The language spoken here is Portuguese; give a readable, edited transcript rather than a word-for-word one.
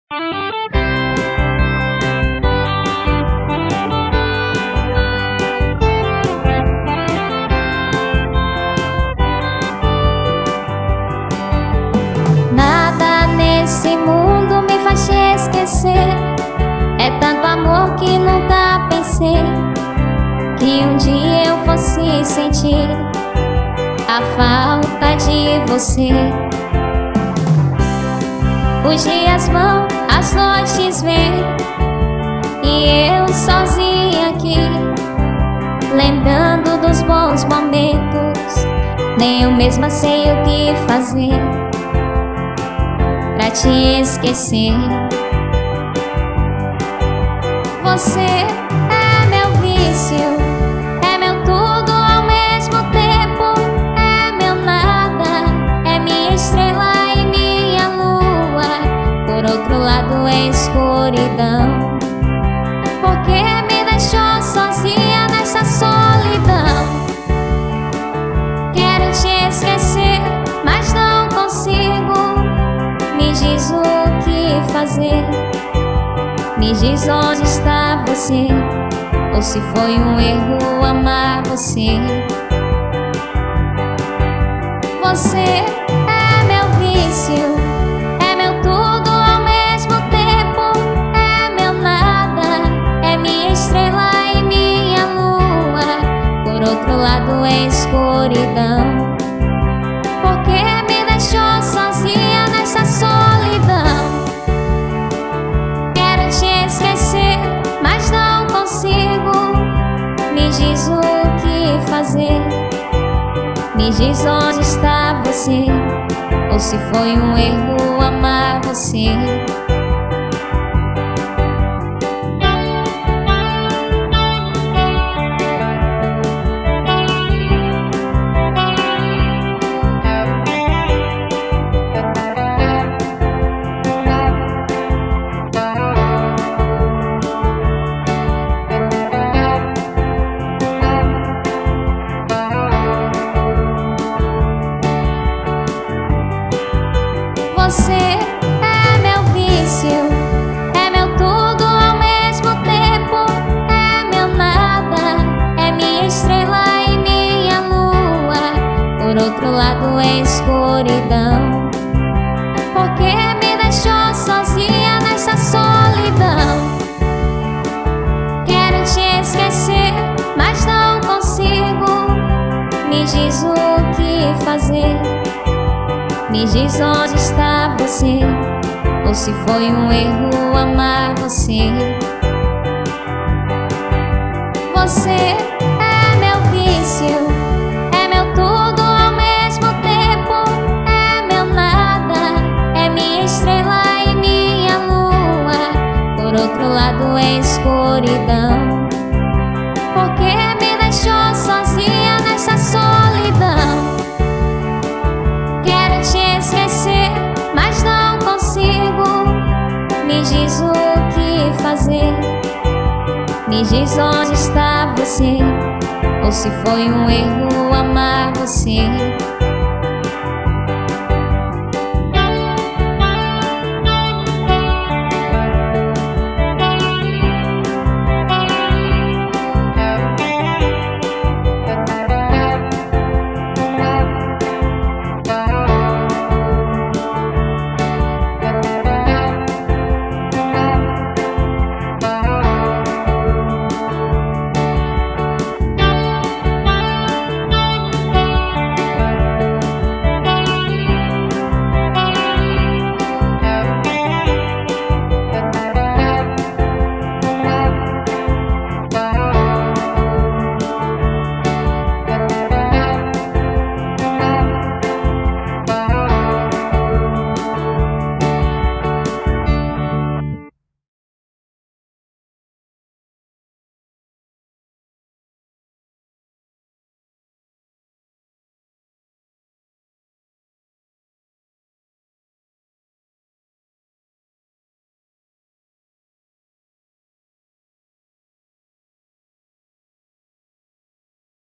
Nada nesse mundo me faz te esquecer. É tanto amor que nunca pensei que um dia eu fosse sentir a falta de você. Os dias vão, as noites vêm, e eu sozinha aqui, lembrando dos bons momentos. Nem eu mesma sei o que fazer pra te esquecer. Você é meu vício, é meu tudo ao mesmo tempo. É meu nada, é minha estrela e minha lua. Por outro lado é escuridão, porque me deixou sozinha nessa solidão. Quero te esquecer, mas não consigo. Me diz o que fazer, me diz onde está você, ou se foi um erro amar você. Você é meu vício, é meu tudo ao mesmo tempo. É meu nada, é minha estrela e minha lua. Por outro lado é escuridão, porque me deixou sozinha nessa solidão. Quero te esquecer, mas não consigo. Me diz o que fazer, me diz onde está você, ou se foi um erro amar você. Você é meu vício, é meu tudo ao mesmo tempo. É meu nada, é minha estrela e minha lua. Por outro lado é escuridão, porque me deixou sozinha nessa solidão. Quero te esquecer, mas não consigo. Me diz o que fazer, me diz onde está você, ou se foi um erro amar você. Você é meu vício, é meu tudo ao mesmo tempo. É meu nada, é minha estrela e minha lua. Por outro lado é escuridão, porque me deixou sozinha nessa solidão. Quero te esquecer, mas não consigo. Me diz o que fazer, me diz onde está você, ou se foi um erro amar você.